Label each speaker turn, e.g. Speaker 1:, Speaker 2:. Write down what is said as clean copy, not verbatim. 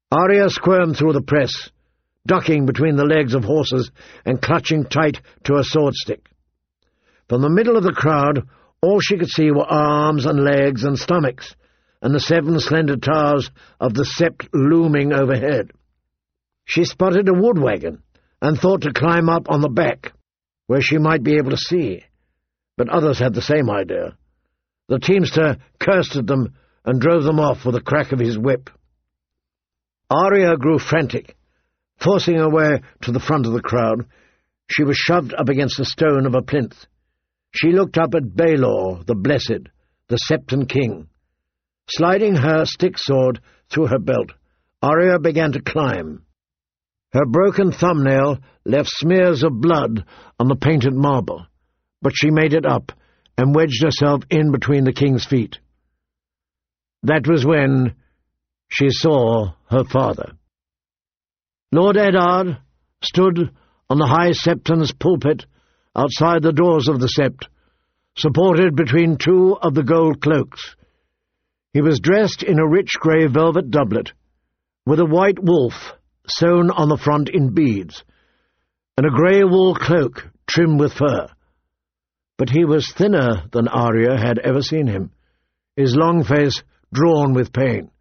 Speaker 1: Arya squirmed through the press, ducking between the legs of horses and clutching tight to a sword-stick. From the middle of the crowd, all she could see were arms and legs and stomachs, and the 7 slender towers of the Sept looming overhead. She spotted a wood wagon, and thought to climb up on the back, where she might be able to see, but others had the same idea. The teamster cursed at them and drove them off with a crack of his whip. Arya grew frantic. Forcing her way to the front of the crowd, she was shoved up against the stone of a plinth. She looked up at Baelor, the Blessed, the Septon King. Sliding her stick-sword through her belt, Arya began to climb. Her broken thumbnail left smears of blood on the painted marble, but she made it up and wedged herself in between the king's feet. That was when she saw her father. Lord Eddard stood on the High Septon's pulpit outside the doors of the Sept, supported between 2 of the gold cloaks. He was dressed in a rich grey velvet doublet, with a white wolf sewn on the front in beads, and a grey wool cloak trimmed with fur. But he was thinner than Arya had ever seen him, his long face drawn with pain.